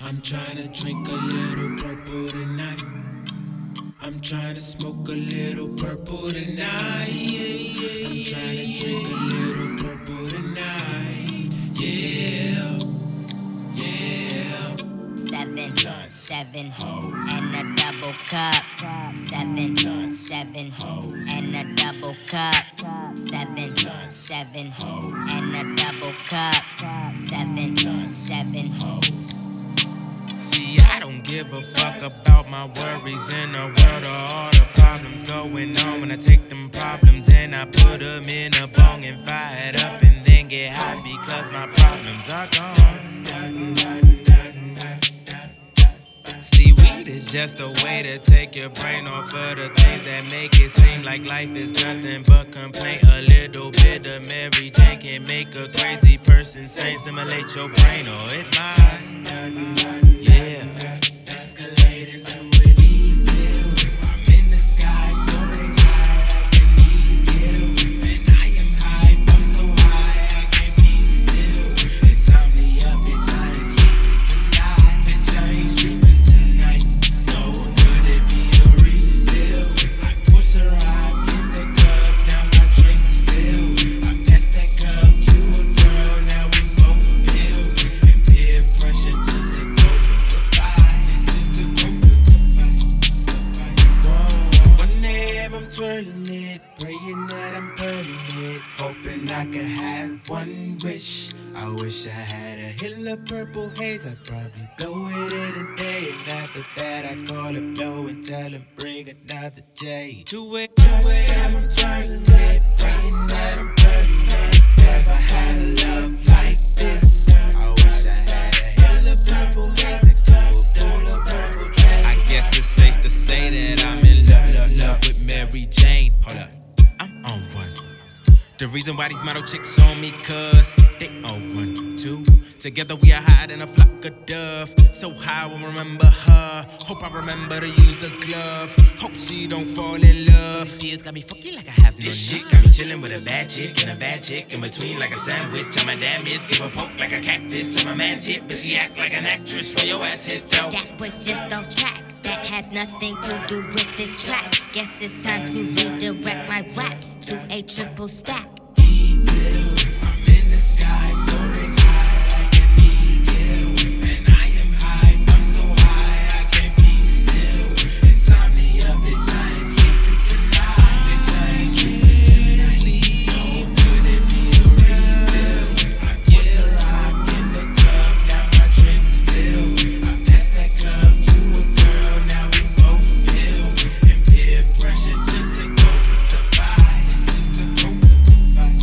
I'm trying to drink a little purple tonight. I'm trying to smoke a little purple tonight. Yeah. I'm trying to drink a little purple tonight. Yeah, yeah. Seven, and a double cup. Seven, and a double cup. Seven, and a double cup. Seven. See, I don't give a fuck about my worries in the world of all the problems going on. When I take them problems and I put them in a bong and fire it up and then get high because my problems are gone. See, weed is just a way to take your brain off of the things that make it seem like life is nothing but complaint. A little bit of Mary Jane can make a crazy person sane. Simulate your brain or it might. Yeah. Escalate into an evil. I'm in the sky, soaring high like an eagle. And I am high, I'm so high I can't be still. Insomnia, bitch, I ain't sleeping tonight. Bitch, I ain't sleeping tonight. No, could it be a refill? I push her out in the cup, now my drink's filled. I pass that cup to a girl, now we both pills. And peer pressure just to go for the fight. Just to go for the fight. Whoa. 1 a.m. I'm twirling it, praying that I'm putting it, hoping I could have one wish. I wish I had a hill of purple haze. I'd probably blow it in a day, and after that I'd call it blow and tell him bring another day. 2 a.m. I'm twirling it, praying that I'm putting it. Never had a love like this. I wish I had a hill of purple haze next to a pool of purple train. I guess it's safe to say that I'm in love with Mary Jane. Hold up, I'm on one. The reason why these model chicks on me, cause they on one, two. Together we are higher than a flock of dove. So high I will remember her. Hope I remember to use the glove. Hope she don't fall in love. Feels got me fucking like I have no. This shit got me chillin' with a bad chick and a bad chick in between like a sandwich. I'm a damn miss, give a poke like a cactus. Let my man's hit, but she act like an actress. Where your ass hit though? That was just off track. That has nothing to do with this track. Guess it's time to redirect my raps to a triple stack. I'm in the sky, soaring high like an eagle. And I am high, I'm so high I can't be still. Insomnia, bitch, I ain't sleeping tonight. Bitch, I ain't sleeping tonight. Oh, could it be a refill? I push her out in the club, now my drink's filled. I pass that cup to a girl, now we both pills. And peer pressure just to go for the fight. Just to go for the fight.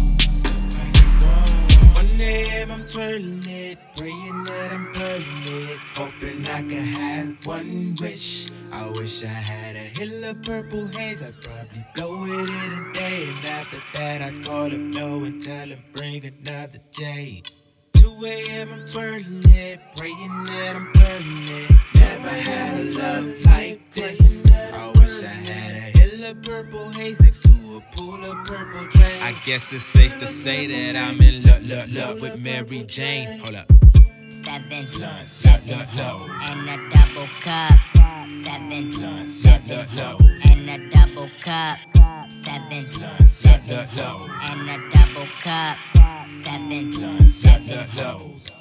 1 a.m. I'm twirling it, praying that I'm pulling it, hoping I could have one wish. I wish I had a hill of purple haze. I'd probably blow it in a day, and after that I'd call him no and tell him bring another day. 2 a.m. I'm twirling it, praying that I'm pulling it. Never had a love like this. I wish I had a hill of purple haze next to a pool of purple train. I guess it's safe to say that I'm in love with Mary Jane. Hold up. Seven, and a double cup. Seven, and a double cup. Seven, and a double cup. Seven.